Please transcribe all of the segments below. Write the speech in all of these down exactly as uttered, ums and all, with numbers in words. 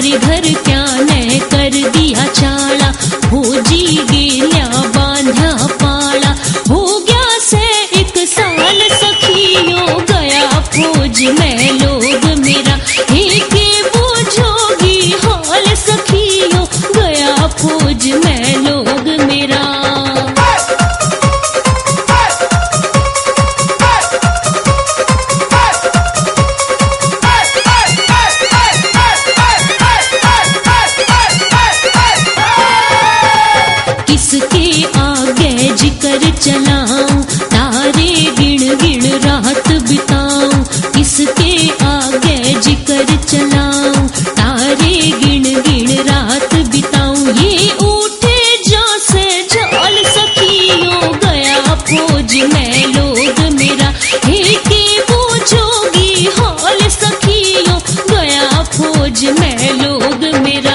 मारे घर क्या ने कर दिया चाला, फौजी गेल्या बांधा पाला। हो गया से एक साल सखियो गया फौज में लोग मेरा, हे के पूछोगी हाल सखियो गया फौज में लोग मेरा। किसके आगे जिक्र चलाऊं, तारे गिण गिण रात बिताऊं। किसके आगे जिक्र चलाऊं, तारे गिण गिण रात बिताऊं। ये उठे जा से जाल सखियों गया फौज में लोग मेरा, हे के पूछोगी हाल सखियों गया फौज में लोग मेरा।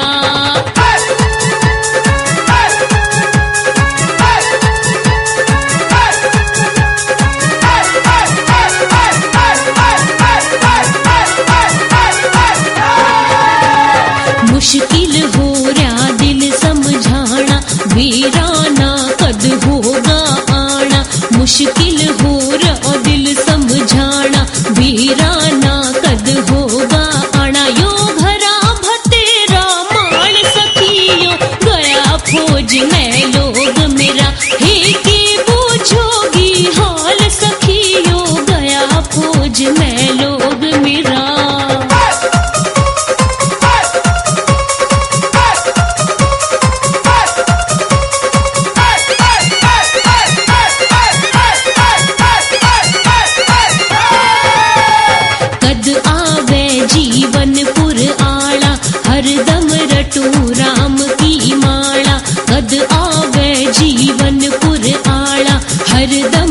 मुश्किल हो रहा दिल समझाना, वीराना कद होगा आना। मुश्किल हो रहा दिल समझाना, वीराना कद होगा आना। यो घरा भतेरा माल सखियो गया फौज में लोग मेरा, हे के पूछोगी हाल सखियो गया फौज में लोग मेरा। जीवनपुर आला हरदम रटू राम की माला, कद आवे जीवनपुर आला हरदम